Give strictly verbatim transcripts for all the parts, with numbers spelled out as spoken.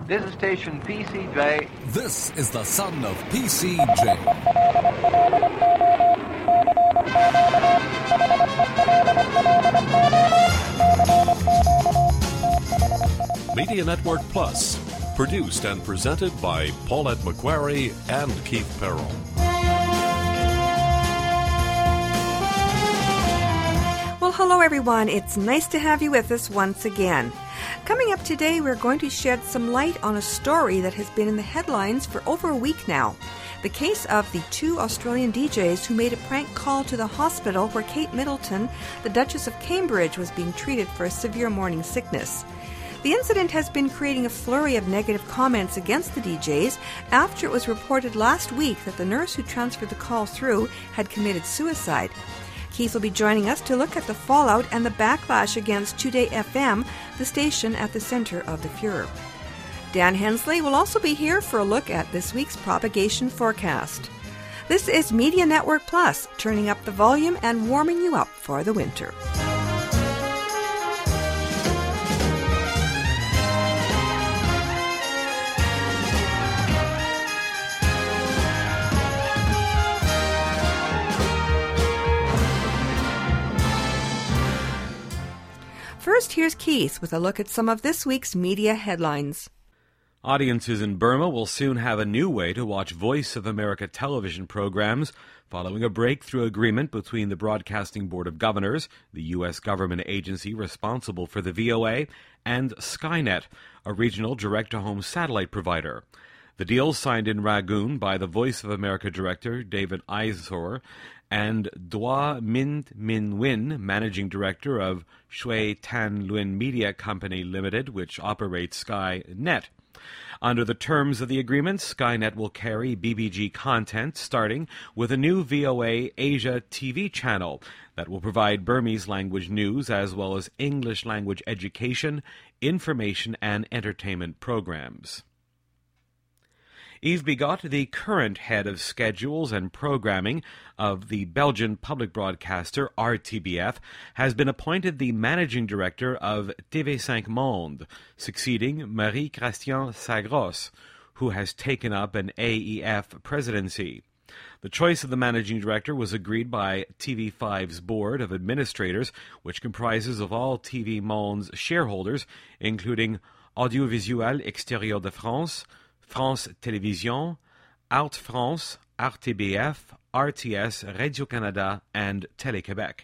This is station P C J. This is the son of P C J. Media Network Plus, produced and presented by Paulette McQuarrie and Keith Perron. Well, hello everyone. It's nice to have you with us once again. Coming up today, we're going to shed some light on a story that has been in the headlines for over a week now. The case of the two Australian D Js who made a prank call to the hospital where Kate Middleton, the Duchess of Cambridge, was being treated for a severe morning sickness. The incident has been creating a flurry of negative comments against the D Js after it was reported last week that the nurse who transferred the call through had committed suicide. Keith will be joining us to look at the fallout and the backlash against Today F M, the station at the center of the furor. Dan Hensley will also be here for a look at this week's propagation forecast. This is Media Network Plus, turning up the volume and warming you up for the winter. First, here's Keith with a look at some of this week's media headlines. Audiences in Burma will soon have a new way to watch Voice of America television programs following a breakthrough agreement between the Broadcasting Board of Governors, the U S government agency responsible for the V O A, and Skynet, a regional direct-to-home satellite provider. The deal, signed in Rangoon by the Voice of America director David Eisor and Dua Minh Minh Nguyen, managing director of Shui Tan Luan Media Company Limited, which operates Skynet. Under the terms of the agreement, Skynet will carry B B G content, starting with a new V O A Asia T V channel that will provide Burmese language news as well as English language education, information, and entertainment programs. Yves Bigot, the current head of schedules and programming of the Belgian public broadcaster R T B F, has been appointed the managing director of T V five Monde, succeeding Marie-Christiane Sagros, who has taken up an A E F presidency. The choice of the managing director was agreed by T V five's board of administrators, which comprises of all T V Monde's shareholders, including Audiovisuel Extérieur de France, France Télévisions, Art France, R T B F, R T S, Radio-Canada, and Télé-Québec.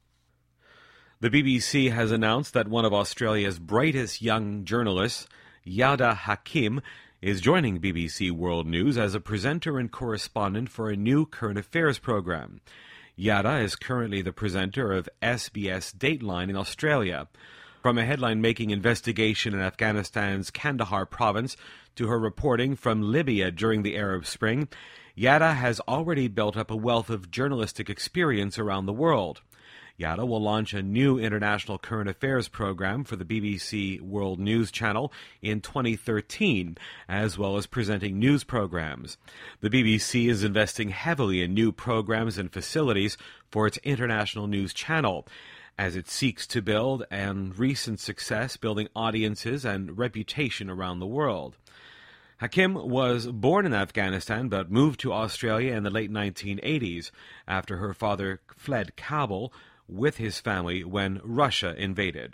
The B B C has announced that one of Australia's brightest young journalists, Yada Hakim, is joining B B C World News as a presenter and correspondent for a new current affairs program. Yada is currently the presenter of S B S Dateline in Australia. From a headline-making investigation in Afghanistan's Kandahar province to her reporting from Libya during the Arab Spring, Yada has already built up a wealth of journalistic experience around the world. Yada will launch a new international current affairs program for the B B C World News Channel in twenty thirteen, as well as presenting news programs. The B B C is investing heavily in new programs and facilities for its international news channel, as it seeks to build on recent success building audiences and reputation around the world. Hakim was born in Afghanistan but moved to Australia in the late nineteen eighties after her father fled Kabul with his family when Russia invaded.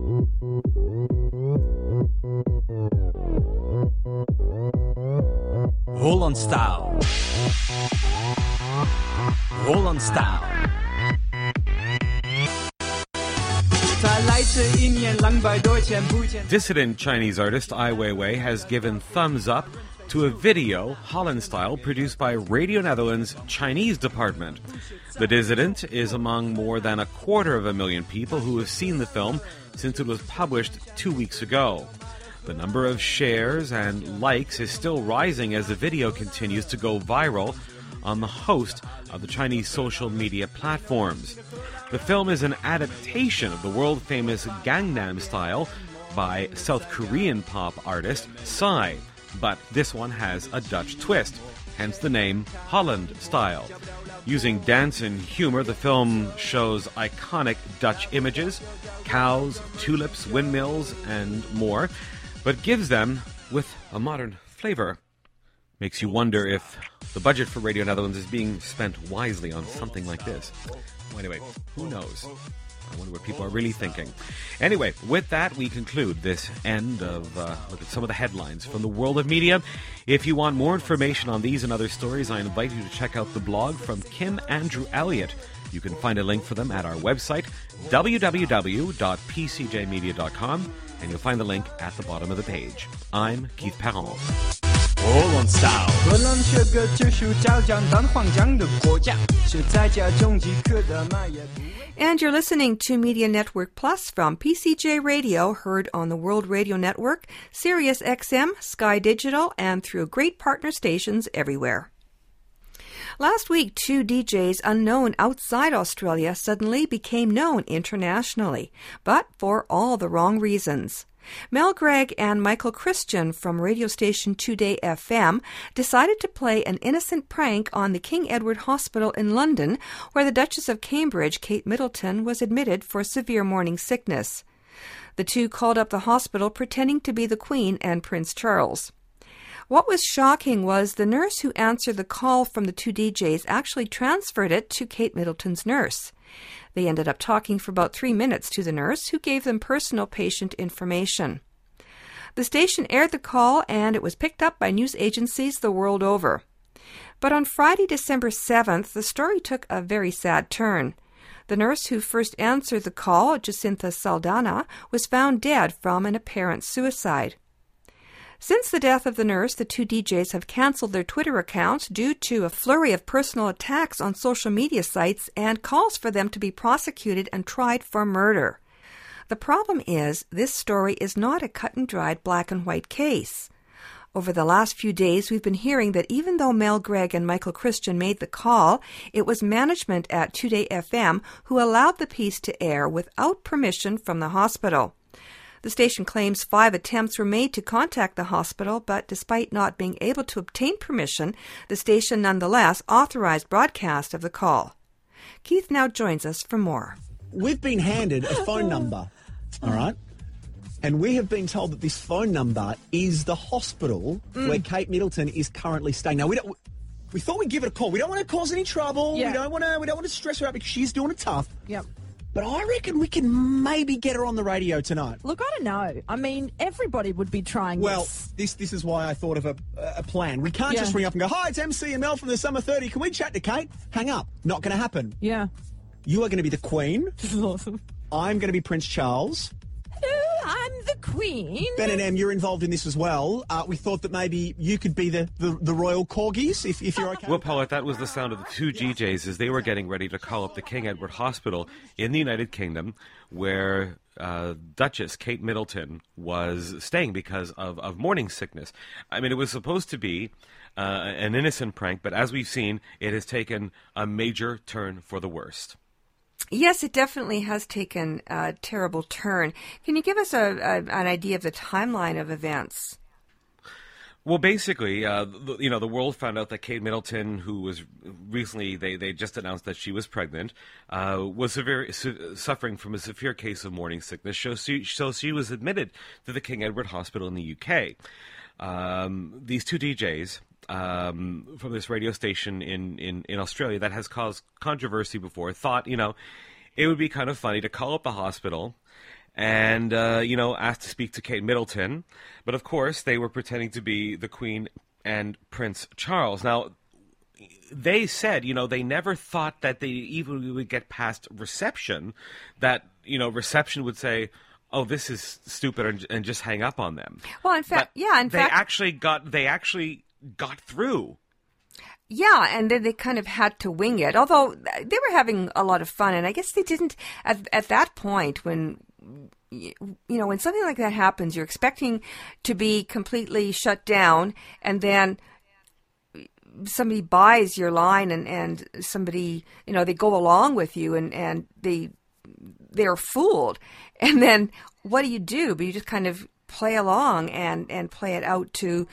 Roland Style. Roland Style. Dissident Chinese artist Ai Weiwei has given thumbs up to a video, Holland Style, produced by Radio Netherlands' Chinese department. The dissident is among more than a quarter of a million people who have seen the film since it was published two weeks ago. The number of shares and likes is still rising as the video continues to go viral on the host of the Chinese social media platforms. The film is an adaptation of the world-famous Gangnam Style by South Korean pop artist Psy, but this one has a Dutch twist, hence the name Holland Style. Using dance and humor, the film shows iconic Dutch images, cows, tulips, windmills, and more, but gives them with a modern flavor. Makes you wonder if the budget for Radio Netherlands is being spent wisely on something like this. Well, anyway, who knows? I wonder what people are really thinking. Anyway, with that, we conclude this end of uh, look at some of the headlines from the world of media. If you want more information on these and other stories, I invite you to check out the blog from Kim Andrew Elliott. You can find a link for them at our website, w w w dot p c j media dot com, and you'll find the link at the bottom of the page. I'm Keith Perron. All on style. 荷兰是个知识照讲单黄讲的国家，是在家中即可的买也不。 And you're listening to Media Network Plus from P C J Radio, heard on the World Radio Network, Sirius X M, Sky Digital, and through great partner stations everywhere. Last week, two D Js unknown outside Australia suddenly became known internationally, but for all the wrong reasons. Mel Gregg and Michael Christian from radio station Today F M decided to play an innocent prank on the King Edward Hospital in London, where the Duchess of Cambridge, Kate Middleton, was admitted for severe morning sickness. The two called up the hospital pretending to be the Queen and Prince Charles. What was shocking was the nurse who answered the call from the two D Js actually transferred it to Kate Middleton's nurse. They ended up talking for about three minutes to the nurse, who gave them personal patient information. The station aired the call, and it was picked up by news agencies the world over. But on Friday, December seventh, the story took a very sad turn. The nurse who first answered the call, Jacinta Saldana, was found dead from an apparent suicide. Since the death of the nurse, the two D Js have canceled their Twitter accounts due to a flurry of personal attacks on social media sites and calls for them to be prosecuted and tried for murder. The problem is, this story is not a cut-and-dried black-and-white case. Over the last few days, we've been hearing that even though Mel Gregg and Michael Christian made the call, it was management at Today F M who allowed the piece to air without permission from the hospital. The station claims five attempts were made to contact the hospital, but despite not being able to obtain permission, the station nonetheless authorized broadcast of the call. Keith now joins us for more. We've been handed a phone number, all right? And we have been told that this phone number is the hospital mm. where Kate Middleton is currently staying. Now, we don't... We thought we'd give it a call. We don't want to cause any trouble. Yeah. We don't want to. We don't want to stress her out because she's doing it tough. Yep. But I reckon we can maybe get her on the radio tonight. Look, I don't know. I mean, everybody would be trying well, this. Well, this this is why I thought of a, a plan. We can't yeah. just ring up and go, hi, it's M C and Mel from the Summer thirty. Can we chat to Kate? Hang up. Not going to happen. Yeah. You are going to be the Queen. This is awesome. I'm going to be Prince Charles. Hello, I'm the Queen. Ben and Em, you're involved in this as well. Uh, we thought that maybe you could be the, the, the royal corgis, if, if you're okay. Well, Paulette, that was the sound of the two G Js as they were getting ready to call up the King Edward Hospital in the United Kingdom, where uh, Duchess Kate Middleton was staying because of, of morning sickness. I mean, it was supposed to be uh, an innocent prank, but as we've seen, it has taken a major turn for the worst. Yes, it definitely has taken a terrible turn. Can you give us a, a, an idea of the timeline of events? Well, basically, uh, the, you know, the world found out that Kate Middleton, who was recently, they, they just announced that she was pregnant, uh, was severe, su- suffering from a severe case of morning sickness. So she, so she was admitted to the King Edward Hospital in the U K. Um, these two D Js um, from this radio station in, in, in Australia that has caused controversy before thought, you know, it would be kind of funny to call up the hospital and, uh, you know, ask to speak to Kate Middleton. But, of course, they were pretending to be the Queen and Prince Charles. Now, they said, you know, they never thought that they even would get past reception, that, you know, reception would say, oh, this is stupid, and, and just hang up on them. Well, in fact, but yeah, in they fact... actually got, they actually got through. Yeah, and then they kind of had to wing it, although they were having a lot of fun, and I guess they didn't, at, at that point, when, you know, when something like that happens, you're expecting to be completely shut down, and then somebody buys your line, and, and somebody, you know, they go along with you, and, and they, they're fooled. And then what do you do? But you just kind of play along and, and play it out to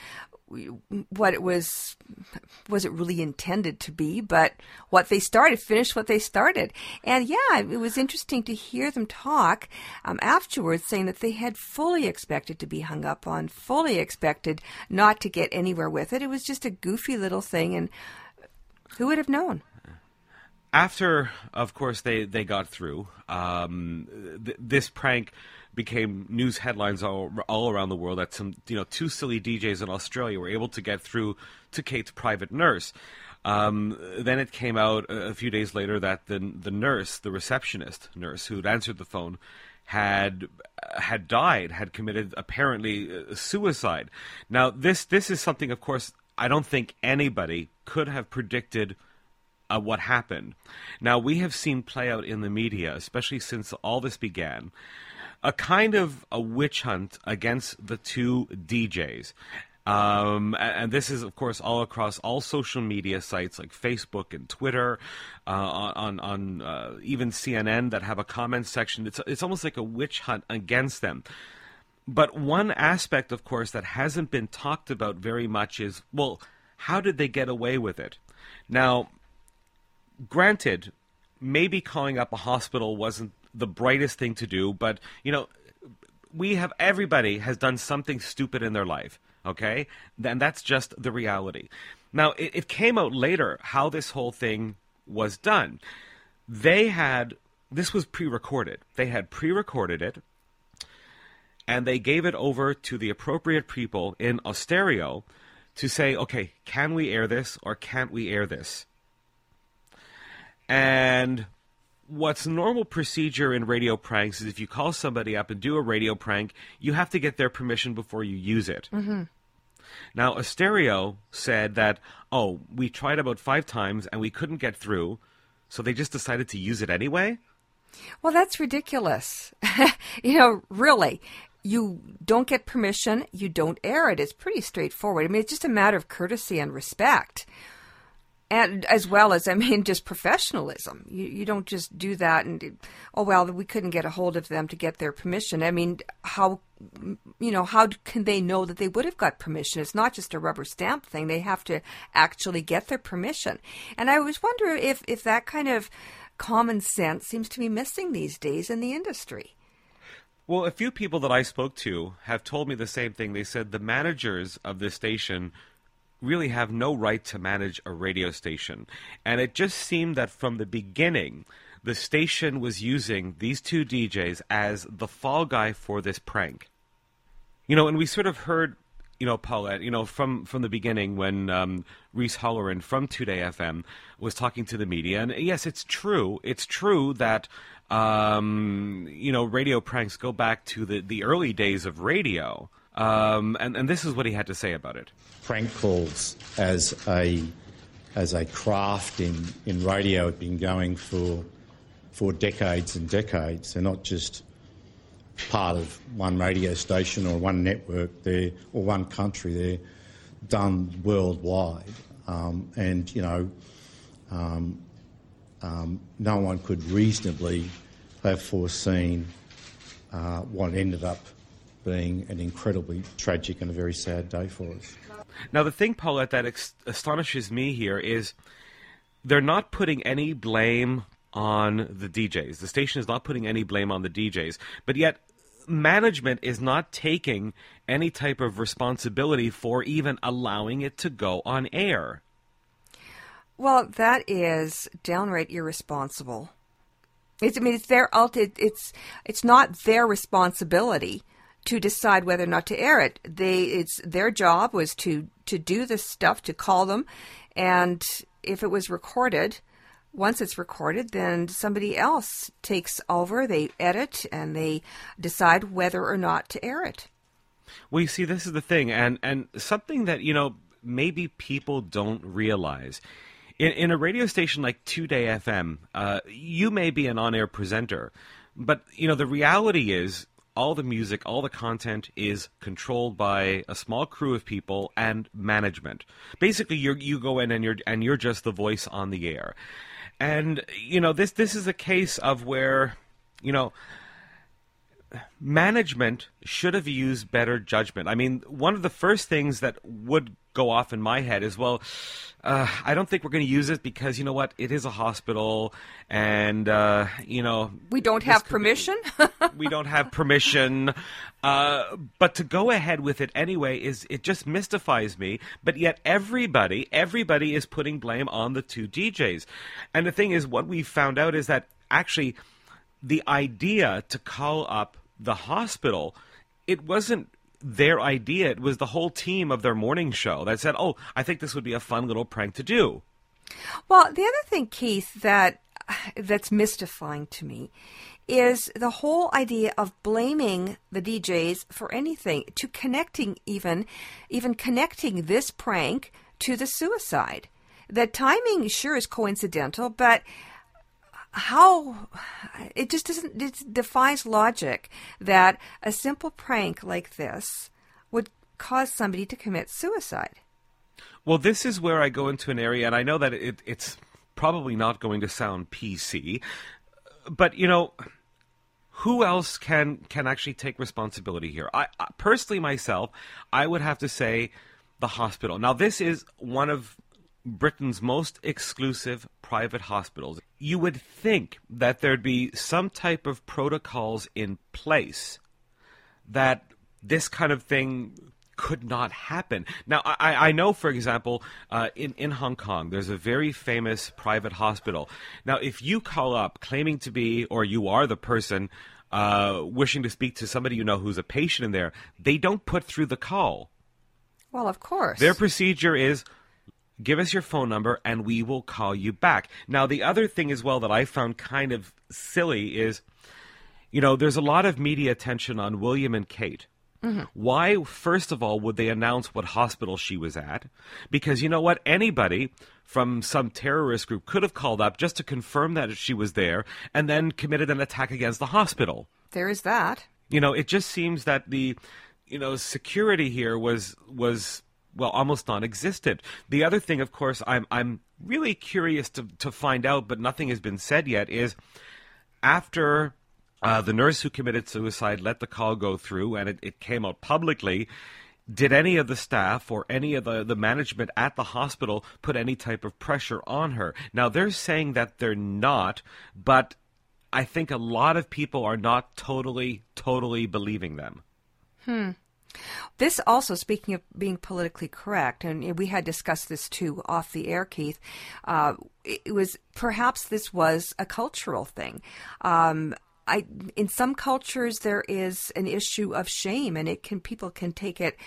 what it was wasn't really intended to be, but what they started, finished what they started. And yeah, it was interesting to hear them talk um, afterwards, saying that they had fully expected to be hung up on, fully expected not to get anywhere with it. It was just a goofy little thing, and who would have known? After, of course, they, they got through, um, th- this prank became news headlines all, all around the world that some, you know, two silly D Js in Australia were able to get through to Kate's private nurse. Um, then it came out a, a few days later that the the nurse, the receptionist nurse who'd answered the phone, had had died, had committed apparently uh, suicide. Now, this this is something, of course, I don't think anybody could have predicted uh, what happened. Now, we have seen play out in the media, especially since all this began, a kind of a witch hunt against the two D Js. Um, and this is, of course, all across all social media sites like Facebook and Twitter, uh, on on uh, even C N N that have a comment section. It's it's almost like a witch hunt against them. But one aspect, of course, that hasn't been talked about very much is, well, how did they get away with it? Now, granted, maybe calling up a hospital wasn't the brightest thing to do, but, you know, we have, everybody has done something stupid in their life, okay? And that's just the reality. Now, it, it came out later how this whole thing was done. They had, this was pre-recorded. They had pre-recorded it, and they gave it over to the appropriate people in Austereo to say, okay, can we air this or can't we air this? And what's normal procedure in radio pranks is if you call somebody up and do a radio prank, you have to get their permission before you use it. Mm-hmm. Now, Austereo said that, oh, we tried about five times and we couldn't get through, so they just decided to use it anyway? Well, that's ridiculous. You know, really. You don't get permission, you don't air it. It's pretty straightforward. I mean, it's just a matter of courtesy and respect. And as well as, I mean, just professionalism. You you don't just do that and, oh, well, we couldn't get a hold of them to get their permission. I mean, how, you know, how can they know that they would have got permission? It's not just a rubber stamp thing. They have to actually get their permission. And I always wonder if, if that kind of common sense seems to be missing these days in the industry. Well, a few people that I spoke to have told me the same thing. They said the managers of this station really have no right to manage a radio station. And it just seemed that from the beginning, the station was using these two D Js as the fall guy for this prank. You know, and we sort of heard, you know, Paulette, you know, from, from the beginning when um, Reese Holleran from Today F M was talking to the media. And yes, it's true. It's true that, um, you know, radio pranks go back to the, the early days of radio. Um, and, and this is what he had to say about it. Prank calls as a as a craft in, in radio have been going for for decades and decades. They're not just part of one radio station or one network there or one country. They're done worldwide. Um, and, you know, um, um, no one could reasonably have foreseen uh, what ended up being an incredibly tragic and a very sad day for us. Now, the thing, Paulette, that ex- astonishes me here is they're not putting any blame on the D Js. The station is not putting any blame on the D Js. But yet, management is not taking any type of responsibility for even allowing it to go on air. Well, that is downright irresponsible. It's, I mean, it's their ulti- It's it's not their responsibility to decide whether or not to air it. They, it's their job was to, to do this stuff, to call them, and if it was recorded, once it's recorded, then somebody else takes over, they edit, and they decide whether or not to air it. Well, you see, this is the thing, and, and something that, you know, maybe people don't realize. In, in a radio station like Today F M, uh, you may be an on-air presenter, but, you know, the reality is all the music, all the content is controlled by a small crew of people and management. Basically, you you go in and you're and you're just the voice on the air. And, you know, this this is a case of where, you know, management should have used better judgment. I mean, one of the first things that would go off in my head is, well, uh, I don't think we're going to use it because, you know what, it is a hospital and, uh, you know... We don't have permission? we don't have permission. Uh, but to go ahead with it anyway, is it just mystifies me. But yet everybody, everybody is putting blame on the two D Js. And the thing is, what we found out is that actually the idea to call up the hospital, it wasn't their idea. It was the whole team of their morning show that said, oh, I think this would be a fun little prank to do. Well, the other thing, Keith, that that's mystifying to me is the whole idea of blaming the D Js for anything, to connecting even, even connecting this prank to the suicide. The timing sure is coincidental, but how it just doesn't, it defies logic that a simple prank like this would cause somebody to commit suicide. Well, this is where I go into an area, and I know that it, it's probably not going to sound P C, but, you know, who else can, can actually take responsibility here? I, I personally, myself, I would have to say the hospital. Now, this is one of Britain's most exclusive private hospitals. You would think that there'd be some type of protocols in place that this kind of thing could not happen. Now, I, I know, for example, uh, in, in Hong Kong, there's a very famous private hospital. Now, if you call up claiming to be, or you are the person uh, wishing to speak to somebody you know who's a patient in there, they don't put through the call. Well, of course. Their procedure is, give us your phone number and we will call you back. Now, the other thing as well that I found kind of silly is, you know, there's a lot of media attention on William and Kate. Mm-hmm. Why, first of all, would they announce what hospital she was at? Because, you know what, anybody from some terrorist group could have called up just to confirm that she was there and then committed an attack against the hospital. There is that. You know, it just seems that the, you know, security here was was... well, almost non-existent. The other thing, of course, I'm I'm really curious to, to find out, but nothing has been said yet, is after uh, the nurse who committed suicide let the call go through and it, it came out publicly, did any of the staff or any of the, the management at the hospital put any type of pressure on her? Now, they're saying that they're not, but I think a lot of people are not totally, totally believing them. Hmm. This also, speaking of being politically correct, and we had discussed this too off the air, Keith, uh, it was perhaps this was a cultural thing. Um, I, in some cultures, there is an issue of shame, and it can people can take it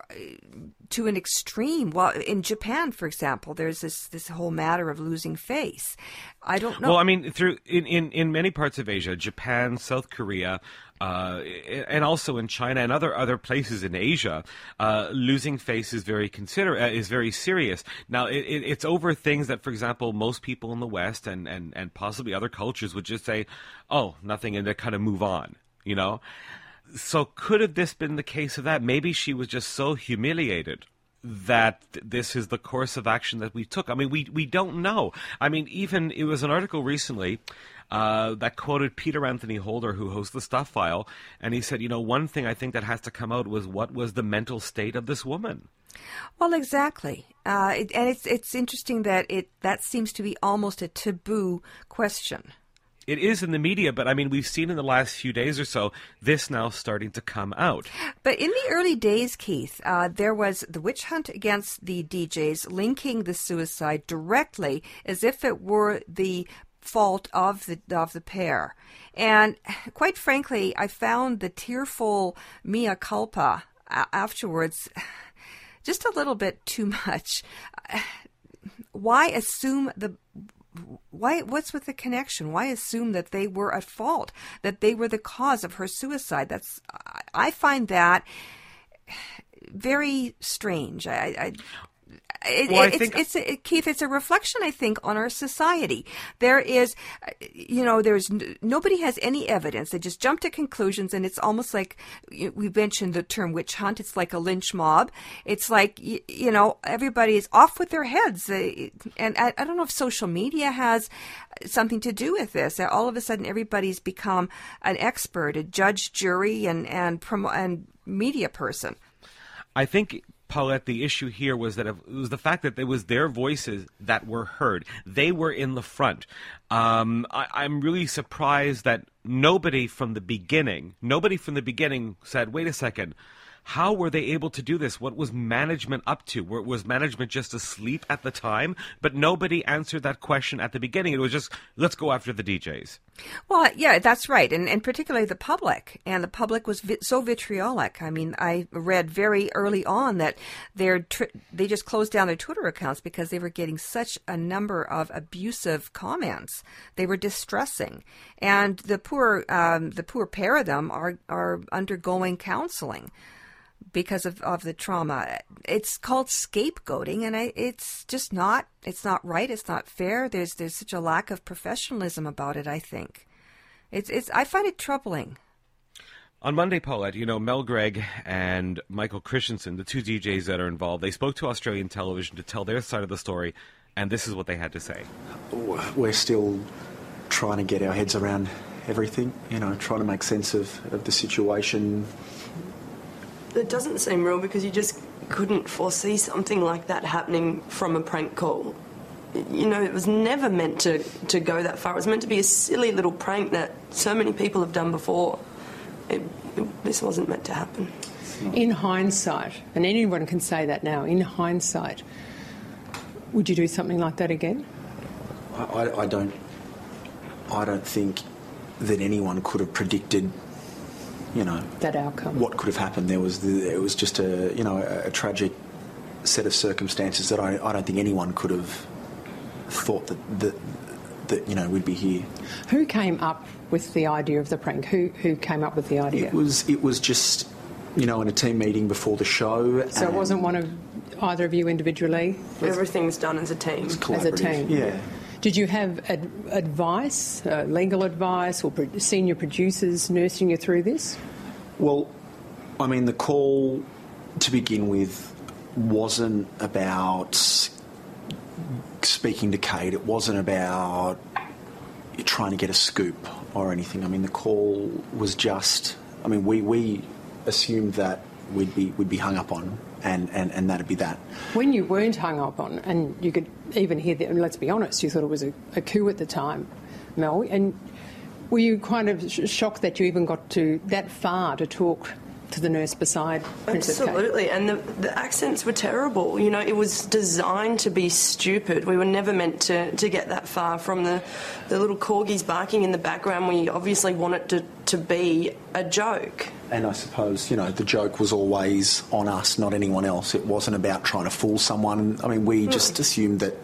to an extreme. Well, in Japan, for example, there's this this whole matter of losing face. I don't know. Well, I mean, through in, in, in many parts of Asia, Japan, South Korea, uh, and also in China and other other places in Asia, uh, losing face is very consider uh, is very serious. Now, it, it, it's over things that, for example, most people in the West and, and, and possibly other cultures would just say, "Oh, nothing," and they kind of move on. You know. So could have this been the case of that? Maybe she was just so humiliated that th- this is the course of action that we took. I mean, we we don't know. I mean, even it was an article recently uh, that quoted Peter Anthony Holder, who hosts the Stuff File, and he said, you know, one thing I think that has to come out was what was the mental state of this woman. Well, exactly, uh, it, and it's it's interesting that it that seems to be almost a taboo question. It is in the media, but I mean, we've seen in the last few days or so, this now starting to come out. But in the early days, Keith, uh, there was the witch hunt against the D Js, linking the suicide directly as if it were the fault of the of the pair. And quite frankly, I found the tearful mea culpa afterwards just a little bit too much. Why assume the... Why? What's with the connection? Why assume that they were at fault, that they were the cause of her suicide? That's I find that very strange. I, I It, Well, I it's, think- it's, it, Keith, it's a reflection, I think, on our society. There is, uh, you know, there's n- nobody has any evidence. They just jump to conclusions, and it's almost like you- we mentioned the term witch hunt. It's like a lynch mob. It's like you, you know, everybody is off with their heads. They, and I, I don't know if social media has something to do with this. All of a sudden, everybody's become an expert, a judge, jury, and and promo- and media person. I think, Paulette, the issue here was that it was the fact that it was their voices that were heard. They were in the front. Um, I, I'm really surprised that nobody from the beginning, nobody from the beginning said, wait a second, how were they able to do this? What was management up to? Were, was management just asleep at the time? But nobody answered that question at the beginning. It was just, let's go after the D Js. Well, yeah, that's right, and and particularly the public, and the public was vi- so vitriolic. I mean, I read very early on that they're tr- they just closed down their Twitter accounts because they were getting such a number of abusive comments. They were distressing, and the poor um, the poor pair of them are are undergoing counseling because of, of the trauma. It's called scapegoating, and I, it's just not, it's not right, it's not fair. There's there's such a lack of professionalism about it, I think. It's it's I find it troubling. On Monday, Paulette, you know, Mel Gregg and Michael Christensen, the two D Js that are involved, they spoke to Australian television to tell their side of the story, and this is what they had to say. We're still trying to get our heads around everything, you know, trying to make sense of, of the situation. It doesn't seem real because you just couldn't foresee something like that happening from a prank call. You know, it was never meant to, to go that far. It was meant to be a silly little prank that so many people have done before. It, it, this wasn't meant to happen. In hindsight, and anyone can say that now, in hindsight, would you do something like that again? I, I, I don't. I don't think that anyone could have predicted, you know, that outcome. What could have happened? There was the, it was just a you know a, a tragic set of circumstances that I, I don't think anyone could have thought that, that that you know we'd be here. Who came up with the idea of the prank? Who who came up with the idea? It was it was just you know in a team meeting before the show. So it wasn't one of either of you individually? Everything's done as a team. As a team. Yeah. Did you have ad- advice, uh, legal advice, or pro- senior producers nursing you through this? Well, I mean, the call to begin with wasn't about speaking to Kate. It wasn't about trying to get a scoop or anything. I mean, the call was just. I mean, we we assumed that we'd be we'd be hung up on, and, and, and that'd be that. When you weren't hung up on, and you could even hear that, and let's be honest, you thought it was a, a coup at the time, Mel, and were you kind of sh- shocked that you even got to that far to talk to the nurse beside Princess Kate? Absolutely, and the, the accents were terrible. You know, it was designed to be stupid. We were never meant to, to get that far. From the, the little corgis barking in the background, we obviously want it to, to be a joke. And I suppose, you know, the joke was always on us, not anyone else. It wasn't about trying to fool someone. I mean, we mm. just assumed that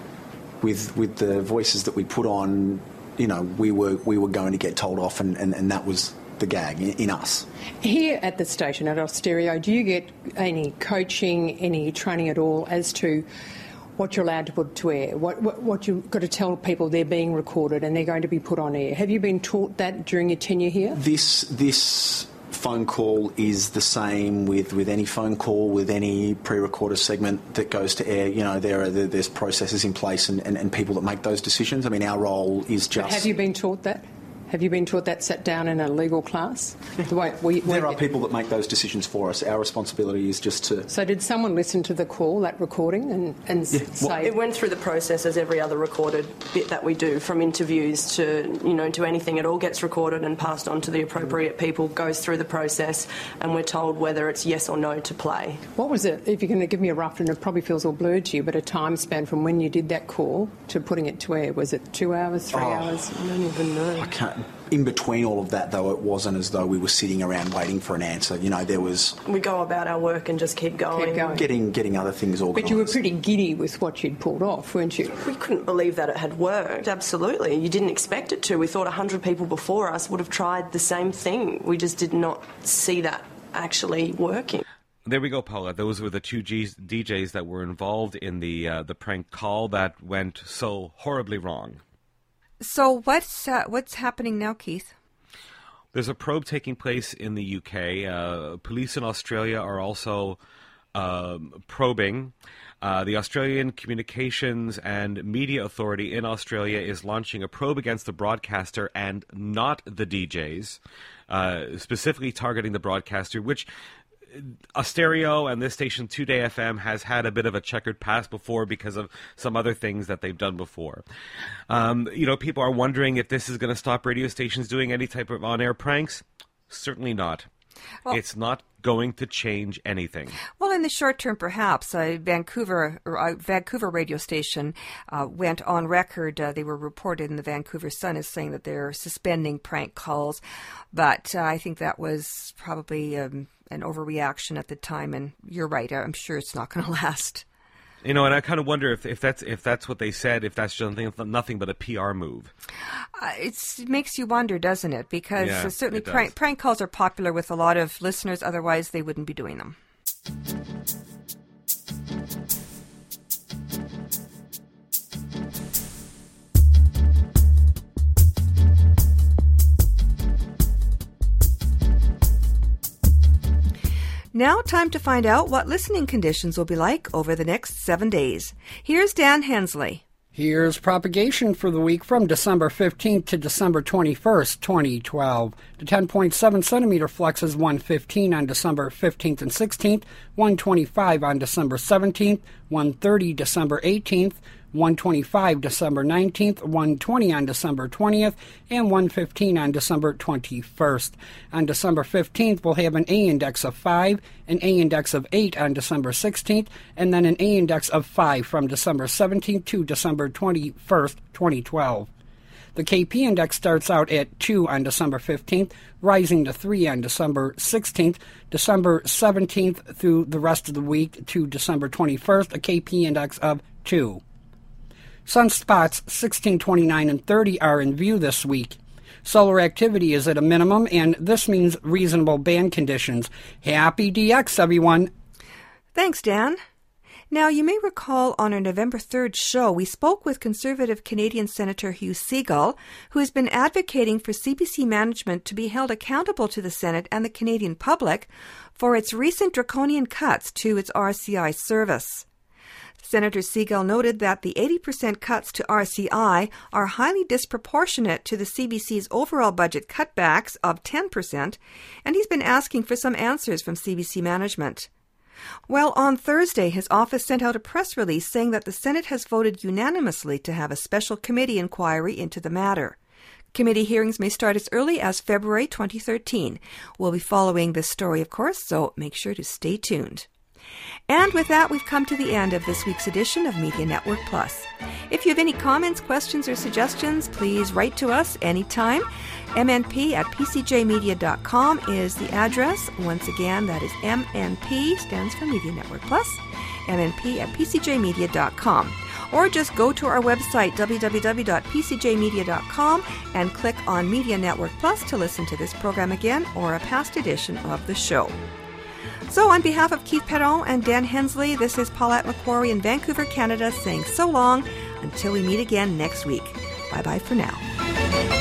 with with the voices that we put on, you know, we were we were going to get told off, and, and, and that was the gag in, in us. Here at the station, at Austereo, do you get any coaching, any training at all as to what you're allowed to put to air, what, what, what you've got to tell people they're being recorded and they're going to be put on air? Have you been taught that during your tenure here? This this phone call is the same with, with any phone call, with any pre-recorded segment that goes to air. You know, there are there's processes in place and, and, and people that make those decisions. I mean, our role is just... But have you been taught that? Have you been taught that sat down in a legal class? The way we, there are people that make those decisions for us. Our responsibility is just to... So did someone listen to the call, that recording, and, and yeah. say... Well, it went through the process as every other recorded bit that we do, from interviews to, you know, to anything. It all gets recorded and passed on to the appropriate people, goes through the process, and we're told whether it's yes or no to play. What was it, if you're going to give me a rough, and it probably feels all blurred to you, but a time span from when you did that call to putting it to air? Was it two hours, three oh, hours? I don't even know. I can't... In between all of that, though, it wasn't as though we were sitting around waiting for an answer. You know, there was... We go about our work and just keep going. Keep going. Getting, getting other things organised. But you were pretty giddy with what you'd pulled off, weren't you? We couldn't believe that it had worked, absolutely. You didn't expect it to. We thought one hundred people before us would have tried the same thing. We just did not see that actually working. There we go, Paula. Those were the two G's, D Js that were involved in the uh, the prank call that went so horribly wrong. So what's uh, what's happening now, Keith? There's a probe taking place in the U K. Uh, police in Australia are also um, probing. Uh, the Australian Communications and Media Authority in Australia is launching a probe against the broadcaster and not the D Js, uh, specifically targeting the broadcaster, which Austereo and this station, two Day F M, has had a bit of a checkered past before because of some other things that they've done before. Um, you know, people are wondering if this is going to stop radio stations doing any type of on-air pranks. Certainly not. Well, it's not going to change anything. Well, in the short term, perhaps. Uh, Vancouver uh, Vancouver radio station uh, went on record. Uh, they were reported in the Vancouver Sun as saying that they're suspending prank calls. But uh, I think that was probably um, an overreaction at the time. And you're right. I'm sure it's not going to last. You know, and I kind of wonder if, if that's if that's what they said, if that's just nothing, nothing but a P R move. Uh, it's, it makes you wonder, doesn't it? Because yeah, uh, certainly it does. prank, prank calls are popular with a lot of listeners. Otherwise, they wouldn't be doing them. Now, time to find out what listening conditions will be like over the next seven days. Here's Dan Hensley. Here's propagation for the week from December fifteenth to December twenty-first, twenty twelve. The ten point seven centimeter flux is one fifteen on December fifteenth and sixteenth, one twenty-five on December seventeenth, one thirty December eighteenth, one twenty-five December nineteenth, one twenty on December twentieth, and one fifteen on December twenty-first. On December fifteenth, we'll have an A index of five, an A index of eight on December sixteenth, and then an A index of five from December seventeenth to December twenty-first, twenty twelve. The K P index starts out at two on December fifteenth, rising to three on December sixteenth, December seventeenth through the rest of the week to December twenty-first, a K P index of two. Sunspots sixteen, twenty-nine, and thirty are in view this week. Solar activity is at a minimum, and this means reasonable band conditions. Happy D X, everyone. Thanks, Dan. Now, you may recall on our November third show, we spoke with Conservative Canadian Senator Hugh Segal, who has been advocating for C B C management to be held accountable to the Senate and the Canadian public for its recent draconian cuts to its R C I service. Senator Segal noted that the eighty percent cuts to R C I are highly disproportionate to the C B C's overall budget cutbacks of ten percent, and he's been asking for some answers from C B C management. Well, on Thursday, his office sent out a press release saying that the Senate has voted unanimously to have a special committee inquiry into the matter. Committee hearings may start as early as February twenty thirteen. We'll be following this story, of course, so make sure to stay tuned. And with that, we've come to the end of this week's edition of Media Network Plus. If you have any comments, questions, or suggestions, please write to us anytime. M N P at P C J media dot com is the address. Once again, that is M N P, stands for Media Network Plus, M N P at P C J media dot com. Or just go to our website, w w w dot p c j media dot com, and click on Media Network Plus to listen to this program again or a past edition of the show. So on behalf of Keith Perron and Dan Hensley, this is Paulette Macquarie in Vancouver, Canada, saying so long until we meet again next week. Bye-bye for now.